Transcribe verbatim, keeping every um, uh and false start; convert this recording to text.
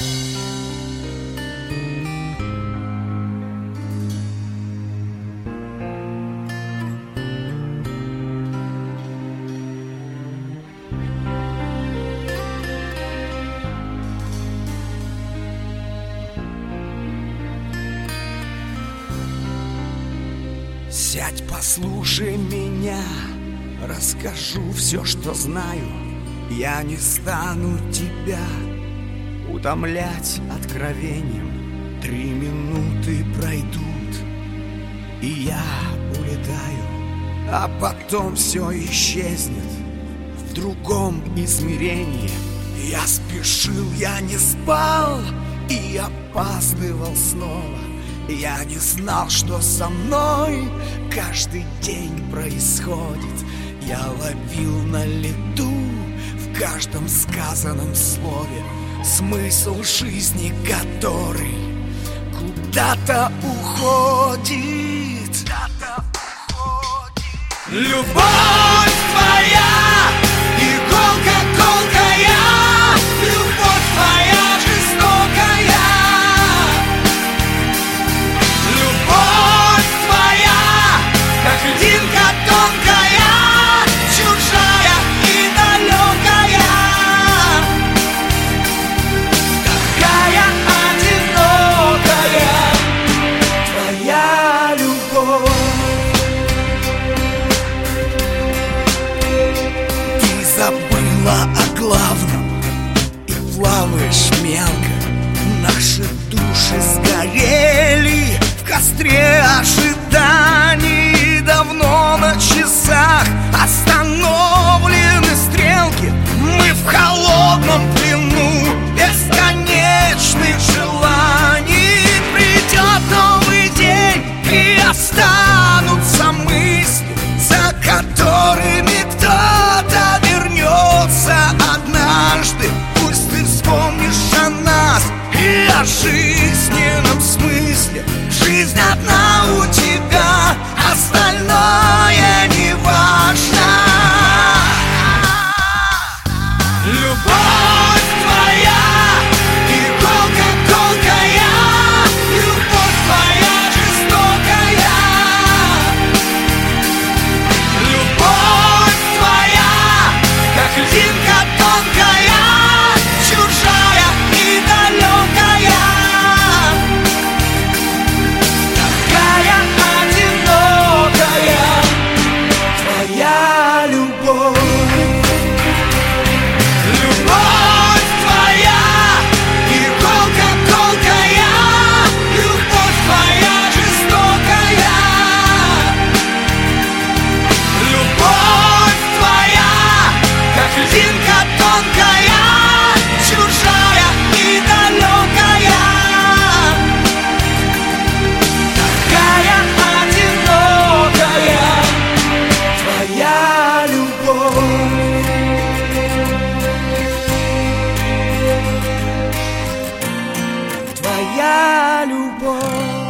Сядь, послушай меня, расскажу все, что знаю. Я не стану тебя утомлять откровением. Три минуты пройдут, и я улетаю, а потом все исчезнет в другом измерении. Я спешил, я не спал и опаздывал снова. Я не знал, что со мной каждый день происходит. Я ловил на лету в каждом сказанном слове смысл жизни, который куда-то уходит. Куда-то уходит. Любовь твоя, иголка колкая, любовь твоя жестокая. Любовь твоя, как льдинка тонкая, чужая и далекая. Такая одинокая твоя любовь. Ты забыла о главном и плаваешь мелко. Наши души сгорели в костре ожиданий. Давно на часах остановлены стрелки. Мы в холодном плену бесконечных желаний. Придет новый день, и останутся мысли, за которыми кто-то вернется однажды. Пусть ты вспомнишь о нас и о жизненном смысле. Жизнь одна у тебя, остальное не важно. Любовь твоя, иголка колкая, любовь твоя жестокая. Любовь твоя, как льдинка тонкая, чужая и далекая. Такая одинокая твоя любовь. Любовь твоя, иголка колкая, любовь твоя жестокая. Любовь твоя, как льдинка тонкая, чужая и далекая. Такая одинокая твоя любовь. Твоя любовь.